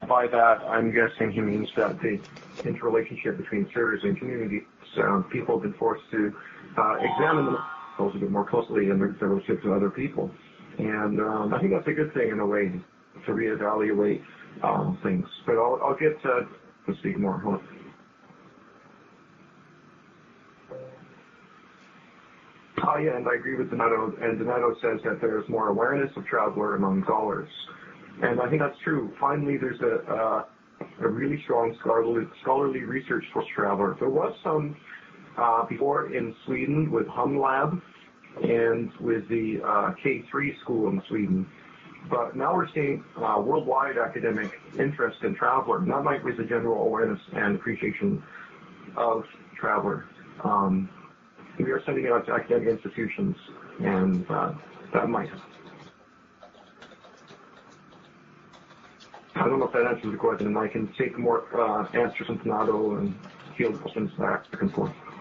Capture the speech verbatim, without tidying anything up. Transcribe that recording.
by that, I'm guessing he means that the interrelationship between servers and communities, um, people have been forced to uh, examine themselves a bit more closely in their relationship to other people. And um, I think that's a good thing in a way to reevaluate um, things. But I'll, I'll get to, to speak more. Hold on. Oh, yeah, and I agree with Donato. And Donato says that there's more awareness of Traveller among scholars. And I think that's true. Finally, there's a, uh, a really strong scholarly, scholarly research towards Traveller. There was some uh, before in Sweden with HumLab and with the uh, K three school in Sweden. But now we're seeing uh, worldwide academic interest in Traveller. And that might raise a general awareness and appreciation of Traveller. Um, we are sending it out to academic institutions, and uh, that might. I don't know if that answers the question, and I can take more uh, answers from Donato and field questions back and forth.